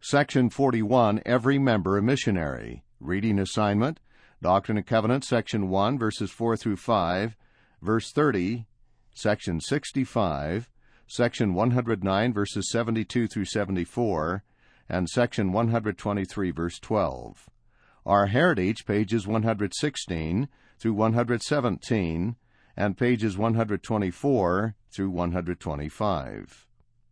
Section 41, Every Member a Missionary. Reading assignment, Doctrine and Covenants, Section 1, verses 4 through 5, verse 30, Section 65, Section 109, verses 72 through 74, and Section 123, verse 12. Our Heritage, pages 116 through 117, and pages 124 through 125.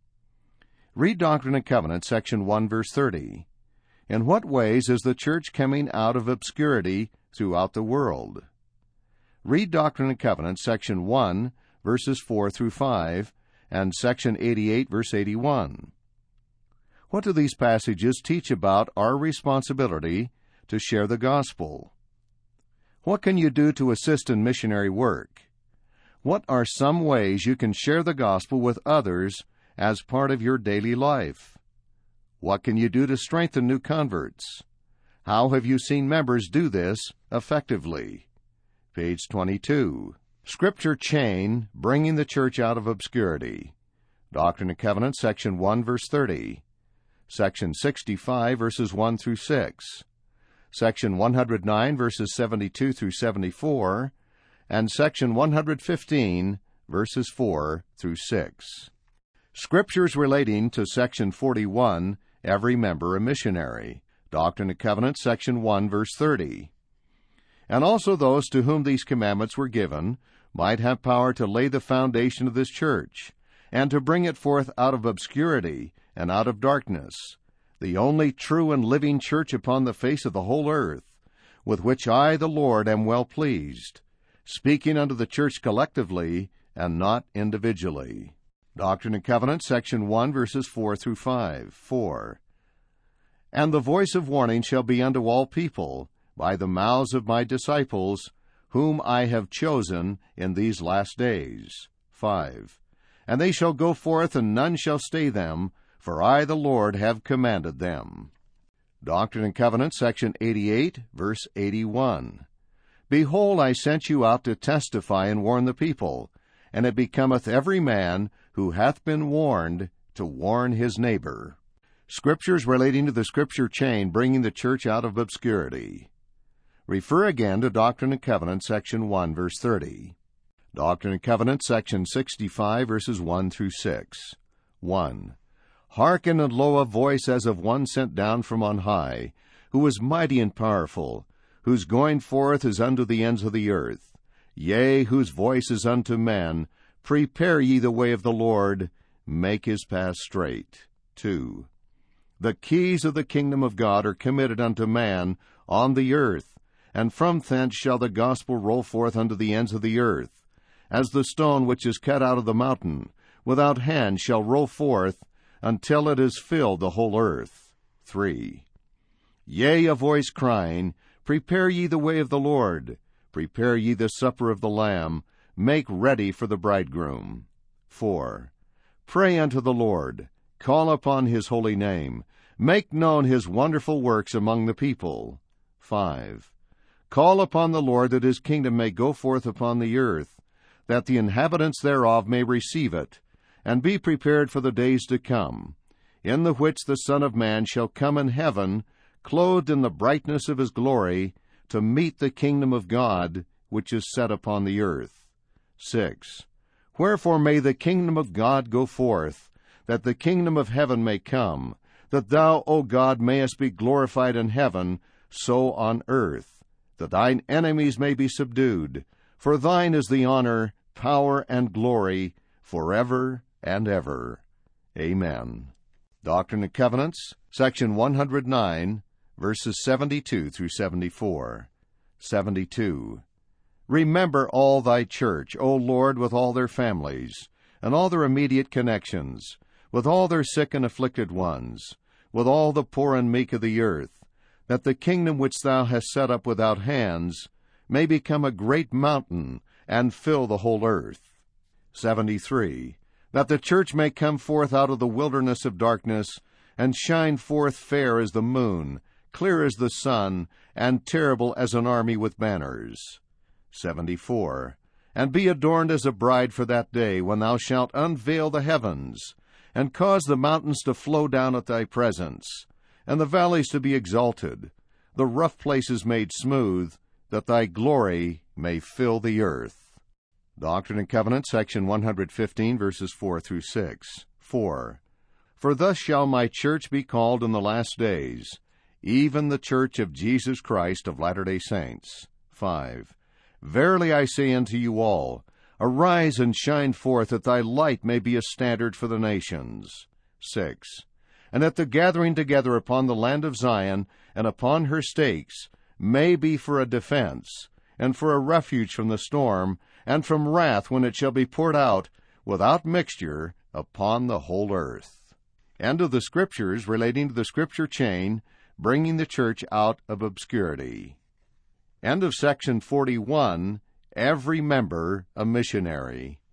Read Doctrine and Covenants, Section 1, verse 30. In what ways is the church coming out of obscurity throughout the world? Read Doctrine and Covenants, Section 1, verses 4 through 5, and Section 88, verse 81. What do these passages teach about our responsibility to share the gospel? What can you do to assist in missionary work? What are some ways you can share the gospel with others as part of your daily life? What can you do to strengthen new converts? How have you seen members do this effectively? Page 22. Scripture Chain, Bringing the Church Out of Obscurity. Doctrine and Covenants, Section 1, verse 30. Section 65, verses 1 through 6. Section 109, verses 72 through 74. And Section 115, verses 4 through 6. Scriptures relating to Section 41, Every Member a Missionary. Doctrine and Covenants, Section 1, verse 30. And also those to whom these commandments were given might have power to lay the foundation of this church, and to bring it forth out of obscurity and out of darkness, the only true and living church upon the face of the whole earth, with which I, the Lord, am well pleased, speaking unto the church collectively and not individually. Doctrine and Covenants, Section 1, verses 4 through 5. 4. And the voice of warning shall be unto all people by the mouths of my disciples, whom I have chosen in these last days. 5. And they shall go forth, and none shall stay them, for I, the Lord, have commanded them. Doctrine and Covenants, Section 88, verse 81. Behold, I sent you out to testify and warn the people, and it becometh every man who hath been warned to warn his neighbor. Scriptures relating to the Scripture Chain, Bringing the Church Out of Obscurity. Refer again to Doctrine and Covenants, Section 1, verse 30. Doctrine and Covenants, Section 65, verses 1 through 6. 1. Hearken, and lo, a voice as of one sent down from on high, who is mighty and powerful, whose going forth is unto the ends of the earth. Yea, whose voice is unto men, Prepare ye the way of the Lord, make his path straight. 2. The keys of the kingdom of God are committed unto man on the earth, and from thence shall the gospel roll forth unto the ends of the earth, as the stone which is cut out of the mountain, without hand shall roll forth, until it has filled the whole earth. 3. Yea, a voice crying, Prepare ye the way of the Lord, prepare ye the supper of the Lamb, make ready for the bridegroom. 4. Pray unto the Lord, call upon his holy name, make known his wonderful works among the people. 5. Call upon the Lord that his kingdom may go forth upon the earth, that the inhabitants thereof may receive it, and be prepared for the days to come, in the which the Son of Man shall come in heaven, clothed in the brightness of his glory, to meet the kingdom of God, which is set upon the earth. 6. Wherefore may the kingdom of God go forth, that the kingdom of heaven may come, that thou, O God, mayest be glorified in heaven, so on earth, that thine enemies may be subdued. For thine is the honor, power, and glory, forever and ever. Amen. Doctrine and Covenants, Section 109, verses 72 through 74. 72. Remember all thy church, O Lord, with all their families, and all their immediate connections, with all their sick and afflicted ones, with all the poor and meek of the earth, that the kingdom which thou hast set up without hands may become a great mountain, and fill the whole earth. 73. That the church may come forth out of the wilderness of darkness, and shine forth fair as the moon, clear as the sun, and terrible as an army with banners. 74. And be adorned as a bride for that day, when thou shalt unveil the heavens, and cause the mountains to flow down at thy presence, and the valleys to be exalted, the rough places made smooth, that thy glory may fill the earth. Doctrine and Covenants, section 115, verses 4 through 6. 4. For thus shall my church be called in the last days, even the church of Jesus Christ of Latter-day Saints. 5. Verily I say unto you all, arise and shine forth, that thy light may be a standard for the nations. 6. And that the gathering together upon the land of Zion and upon her stakes may be for a defense, and for a refuge from the storm, and from wrath when it shall be poured out without mixture upon the whole earth. End of the Scriptures relating to the Scripture chain, bringing the church out of obscurity. End of section 41, Every Member a Missionary.